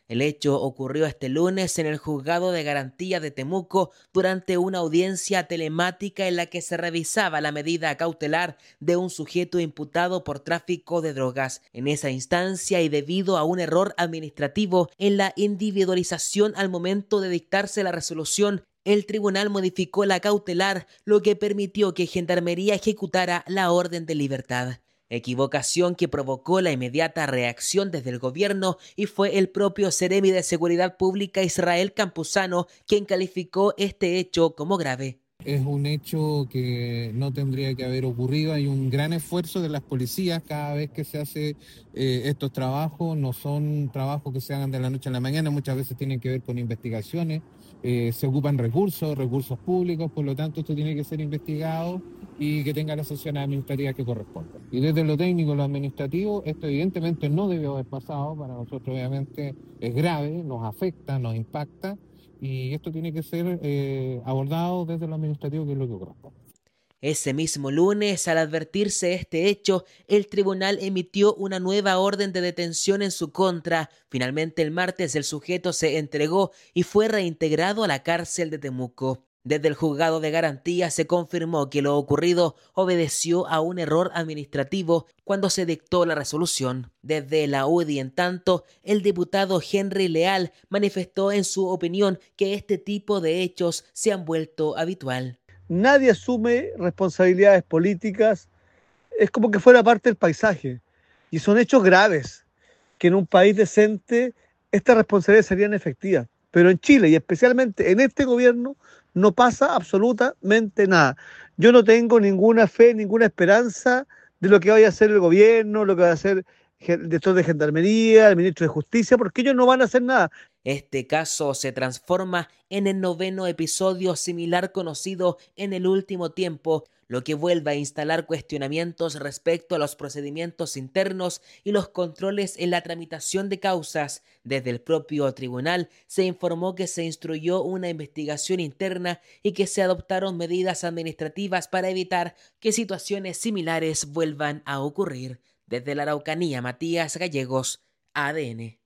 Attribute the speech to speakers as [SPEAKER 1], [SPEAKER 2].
[SPEAKER 1] El hecho ocurrió este lunes en el Juzgado de Garantía de Temuco durante una audiencia telemática en la que se revisaba la medida cautelar de un sujeto imputado por tráfico de drogas. En esa instancia, y debido a un error administrativo en la individualización al momento de dictarse la resolución, el tribunal modificó la cautelar, lo que permitió que Gendarmería ejecutara la orden de libertad. Equivocación que provocó la inmediata reacción desde el gobierno, y fue el propio Seremi de Seguridad Pública Israel Campuzano quien calificó este hecho como grave.
[SPEAKER 2] Es un hecho que no tendría que haber ocurrido. Hay un gran esfuerzo de las policías cada vez que se hace estos trabajos. No son trabajos que se hagan de la noche a la mañana, muchas veces tienen que ver con investigaciones. Se ocupan recursos públicos, por lo tanto esto tiene que ser investigado y que tenga las sanciones administrativas que correspondan. Y desde lo técnico y lo administrativo, esto evidentemente no debió haber pasado. Para nosotros obviamente es grave, nos afecta, nos impacta, y esto tiene que ser abordado desde lo administrativo, que es lo que corresponde.
[SPEAKER 1] Ese mismo lunes, al advertirse este hecho, el tribunal emitió una nueva orden de detención en su contra. Finalmente, el martes, el sujeto se entregó y fue reintegrado a la cárcel de Temuco. Desde el juzgado de garantía se confirmó que lo ocurrido obedeció a un error administrativo cuando se dictó la resolución. Desde la UDI, en tanto, el diputado Henry Leal manifestó en su opinión que este tipo de hechos se han vuelto habitual.
[SPEAKER 3] Nadie asume responsabilidades políticas, es como que fuera parte del paisaje. Y son hechos graves, que en un país decente estas responsabilidades serían efectivas. Pero en Chile, y especialmente en este gobierno, no pasa absolutamente nada. Yo no tengo ninguna fe, ninguna esperanza de lo que vaya a hacer el gobierno, lo que va a hacer el director de Gendarmería, el ministro de Justicia, porque ellos no van a hacer nada.
[SPEAKER 1] Este caso se transforma en el noveno episodio similar conocido en el último tiempo, lo que vuelve a instalar cuestionamientos respecto a los procedimientos internos y los controles en la tramitación de causas. Desde el propio tribunal se informó que se instruyó una investigación interna y que se adoptaron medidas administrativas para evitar que situaciones similares vuelvan a ocurrir. Desde la Araucanía, Matías Gallegos, ADN.